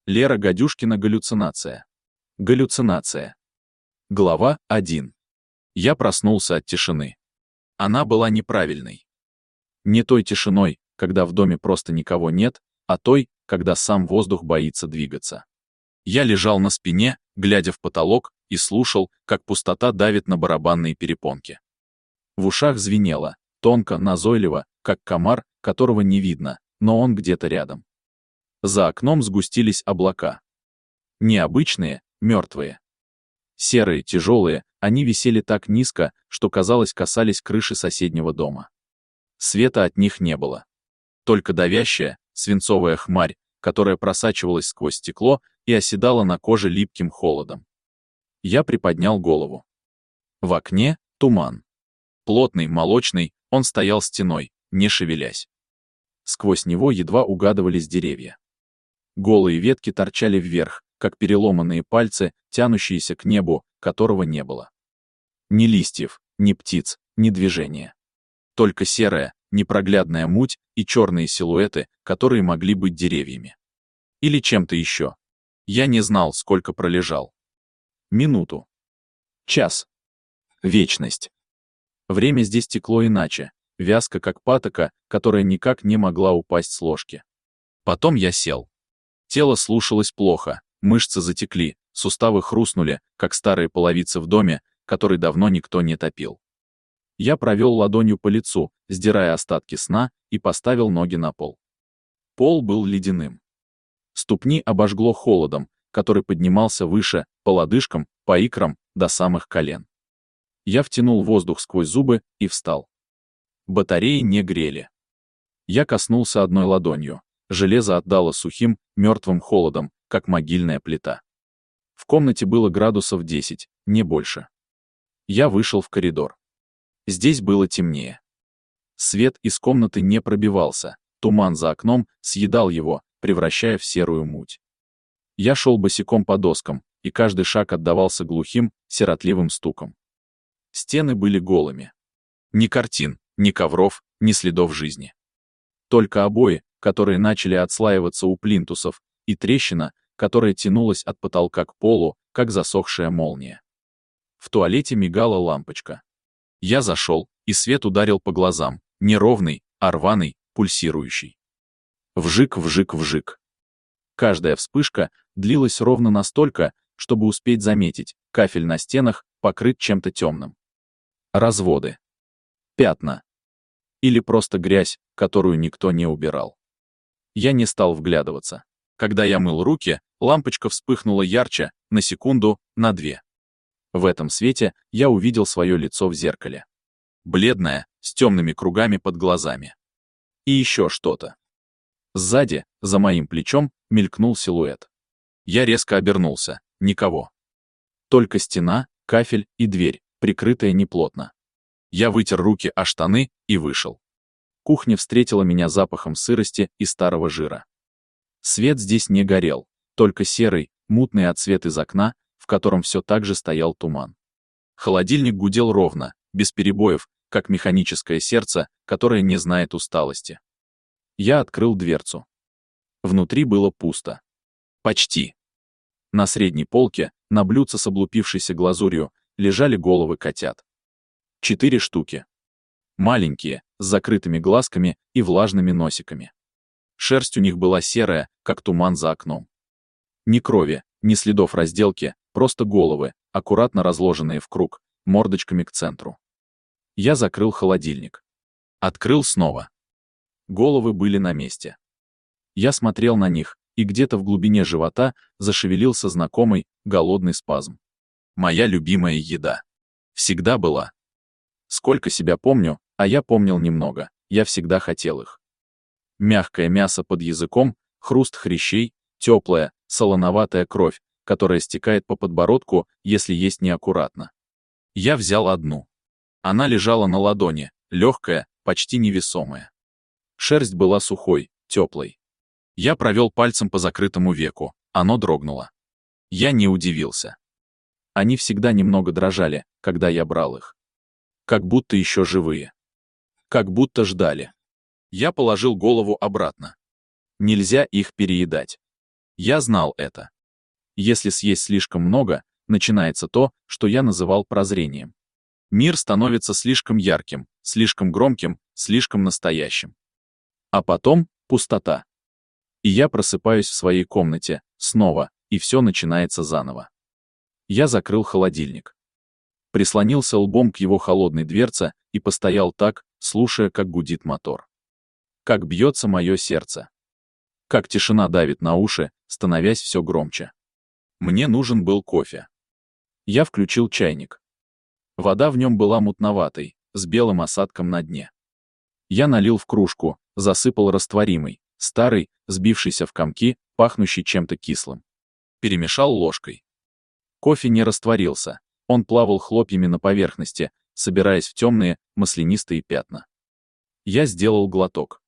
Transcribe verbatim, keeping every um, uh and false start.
Лера Гадюшкина галлюцинация. Галлюцинация. Глава один. Я проснулся от тишины. Она была неправильной. Не той тишиной, когда в доме просто никого нет, а той, когда сам воздух боится двигаться. Я лежал на спине, глядя в потолок, и слушал, как пустота давит на барабанные перепонки. В ушах звенело, тонко, назойливо, как комар, которого не видно, но он где-то рядом. За окном сгустились облака. Необычные, мертвые. Серые, тяжелые, они висели так низко, что, казалось, касались крыши соседнего дома. Света от них не было. Только давящая, свинцовая хмарь, которая просачивалась сквозь стекло и оседала на коже липким холодом. Я приподнял голову. В окне — туман. Плотный, молочный, он стоял стеной, не шевелясь. Сквозь него едва угадывались деревья. Голые ветки торчали вверх, как переломанные пальцы, тянущиеся к небу, которого не было. Ни листьев, ни птиц, ни движения. Только серая, непроглядная муть и черные силуэты, которые могли быть деревьями. Или чем-то еще. Я не знал, сколько пролежал. Минуту. Час. Вечность. Время здесь текло иначе, вязко, как патока, которая никак не могла упасть с ложки. Потом я сел. Тело слушалось плохо, мышцы затекли, суставы хрустнули, как старые половицы в доме, который давно никто не топил. Я провел ладонью по лицу, сдирая остатки сна, и поставил ноги на пол. Пол был ледяным. Ступни обожгло холодом, который поднимался выше, по лодыжкам, по икрам, до самых колен. Я втянул воздух сквозь зубы и встал. Батареи не грели. Я коснулся одной ладонью. Железо отдало сухим, мертвым холодом, как могильная плита. В комнате было градусов десять, не больше. Я вышел в коридор. Здесь было темнее. Свет из комнаты не пробивался, туман за окном съедал его, превращая в серую муть. Я шел босиком по доскам, и каждый шаг отдавался глухим, сиротливым стуком. Стены были голыми. Ни картин, ни ковров, ни следов жизни. Только обои, которые начали отслаиваться у плинтусов, и трещина, которая тянулась от потолка к полу, как засохшая молния. В туалете мигала лампочка. Я зашел, и свет ударил по глазам, не ровный, а рваный, пульсирующий. Вжик, вжик, вжик. Каждая вспышка длилась ровно настолько, чтобы успеть заметить, кафель на стенах покрыт чем-то темным. Разводы. Пятна. Или просто грязь, которую никто не убирал. Я не стал вглядываться. Когда я мыл руки, лампочка вспыхнула ярче, на секунду, на две. В этом свете я увидел свое лицо в зеркале. Бледное, с темными кругами под глазами. И еще что-то. Сзади, за моим плечом, мелькнул силуэт. Я резко обернулся. Никого. Только стена, кафель и дверь, прикрытая неплотно. Я вытер руки о штаны и вышел. Кухня встретила меня запахом сырости и старого жира. Свет здесь не горел, только серый, мутный отсвет из окна, в котором все так же стоял туман. Холодильник гудел ровно, без перебоев, как механическое сердце, которое не знает усталости. Я открыл дверцу. Внутри было пусто. Почти. На средней полке, на блюдце с облупившейся глазурью, лежали головы котят. Четыре штуки. Маленькие, с закрытыми глазками и влажными носиками. Шерсть у них была серая, как туман за окном. Ни крови, ни следов разделки, просто головы, аккуратно разложенные в круг, мордочками к центру. Я закрыл холодильник. Открыл снова. Головы были на месте. Я смотрел на них, и где-то в глубине живота зашевелился знакомый, голодный спазм. Моя любимая еда. Всегда была. Сколько себя помню, а я помнил немного, я всегда хотел их. Мягкое мясо под языком, хруст хрящей, теплая, солоноватая кровь, которая стекает по подбородку, если есть неаккуратно. Я взял одну. Она лежала на ладони, легкая, почти невесомая. Шерсть была сухой, теплой. Я провел пальцем по закрытому веку, оно дрогнуло. Я не удивился. Они всегда немного дрожали, когда я брал их. Как будто еще живые. Как будто ждали. Я положил голову обратно. Нельзя их переедать. Я знал это. Если съесть слишком много, начинается то, что я называл прозрением. Мир становится слишком ярким, слишком громким, слишком настоящим. А потом — пустота. И я просыпаюсь в своей комнате, снова, и все начинается заново. Я закрыл холодильник. Прислонился лбом к его холодной дверце и постоял так, слушая, как гудит мотор. Как бьется мое сердце. Как тишина давит на уши, становясь все громче. Мне нужен был кофе. Я включил чайник. Вода в нем была мутноватой, с белым осадком на дне. Я налил в кружку, засыпал растворимый, старый, сбившийся в комки, пахнущий чем-то кислым. Перемешал ложкой. Кофе не растворился, он плавал хлопьями на поверхности, собираясь в темные, маслянистые пятна. Я сделал глоток.